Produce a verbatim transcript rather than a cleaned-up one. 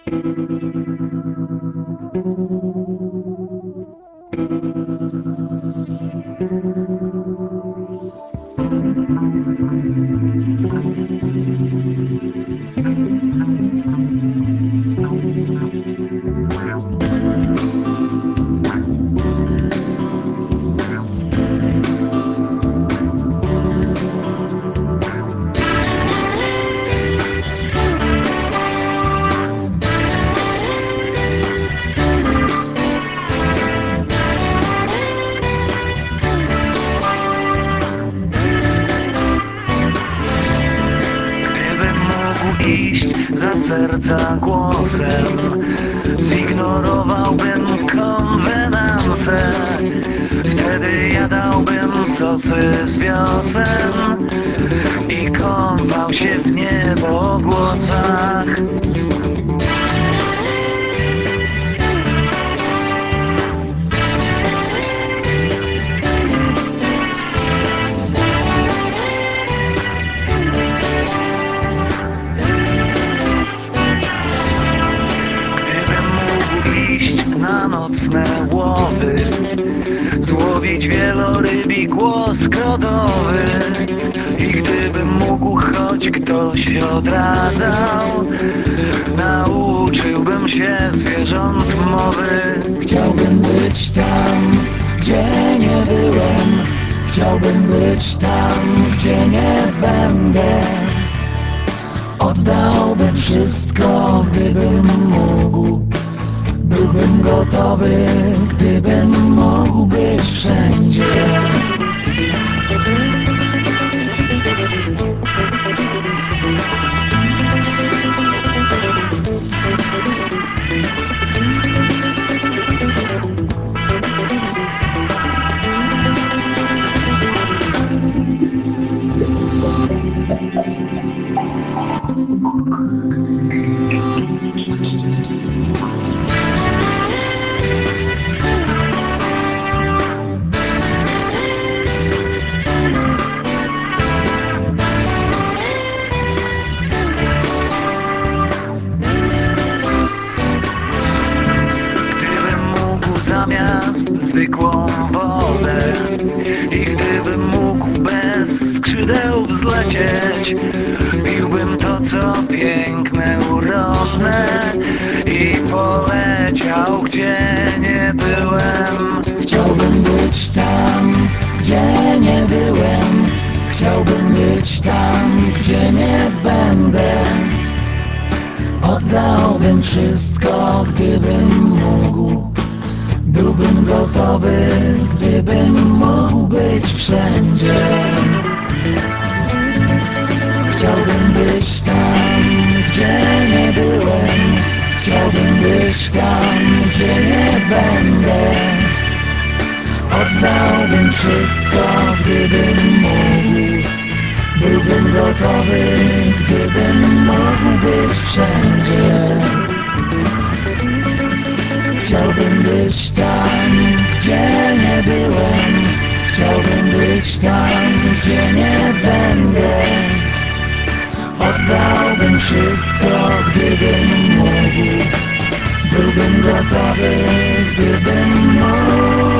Iść za serca głosem, zignorowałbym konwenanse. Wtedy jadałbym sosy z wiosen i kąpał się w niebogłosach. Na nocne łowy, złowić wielorybi głos kodowy. I gdybym mógł, choć ktoś odradzał, nauczyłbym się zwierząt mowy. Chciałbym być tam, gdzie nie byłem. Chciałbym być tam, gdzie nie będę. Oddałbym wszystko, gdybym mógł. Byłbym gotowy, gdybym mógł być wszędzie. Zamiast zwykłą wodę i gdybym mógł bez skrzydeł wzlecieć, piłbym to, co piękne, urodne i poleciał, gdzie nie byłem. Chciałbym być tam, gdzie nie byłem. Chciałbym być tam, gdzie nie będę. Oddałbym wszystko, gdybym mógł. Byłbym gotowy, gdybym mógł być wszędzie. Chciałbym być tam, gdzie nie byłem. Chciałbym być tam, gdzie nie będę. Oddałbym wszystko, gdybym mógł. Byłbym gotowy, gdybym mógł być wszędzie. Chciałbym być tam, gdzie nie byłem. Chciałbym być tam, gdzie nie będę. Oddałbym wszystko, gdybym mógł. Byłbym gotowy, gdybym mógł.